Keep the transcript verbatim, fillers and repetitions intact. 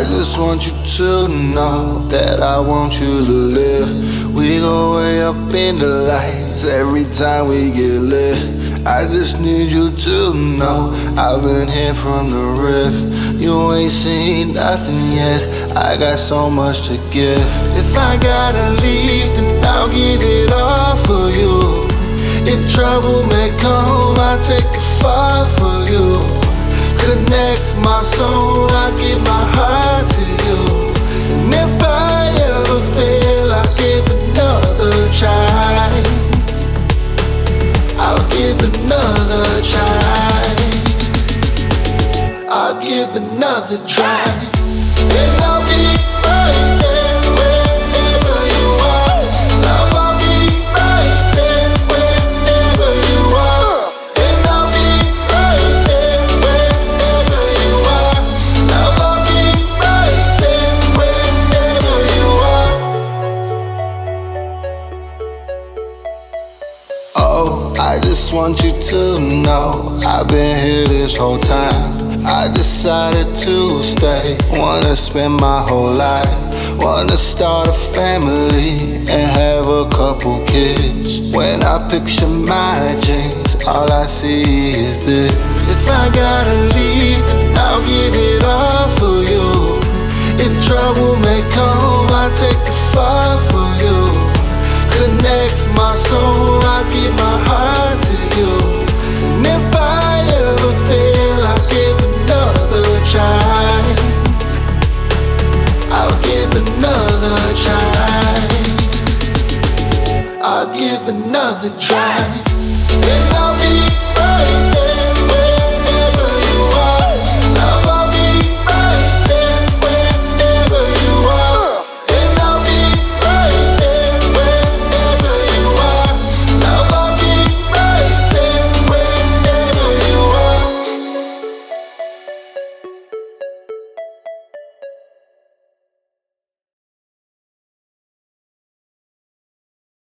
just want you to know that I want you to live. We go way up in the lights every time we get lit. I just need you to know I've been here from the rip. You ain't seen nothing yet, I got so much to give. If I gotta leave, then I'll give it all for you. If trouble may come, I'll take it far for you. Connect my soul, I give my heart to you. And if I ever fail, I'll give another try. I'll give another try. I'll give another try. And I'll be right there wherever you are. Love, I'll be right there wherever you are. And I'll be right there wherever you are. Love, I'll be right there wherever you are. Oh, I just want you to know I've been here this whole time. I decided to stay, wanna spend my whole life. Wanna start a family and have a couple kids. When I picture my dreams, all I see is this. If I gotta leave, then I'll give it all for you. If trouble may come, I'll take it far for you. Connect my soul, I give my heart to you. And if I ever fail, I'll give another try. I'll give another try. I'll give another try. And I'll be right there.